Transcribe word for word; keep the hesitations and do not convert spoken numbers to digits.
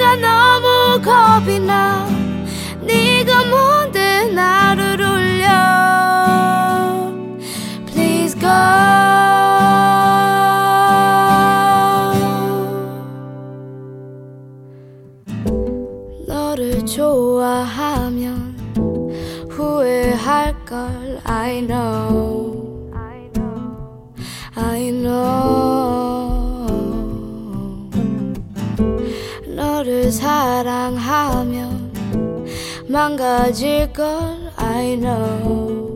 너무 겁이 나. 네가 뭔데 나를 울려. Please go. 너를 좋아하면 후회할걸. I know, I know. 너를 사랑하면 망가질걸. I know.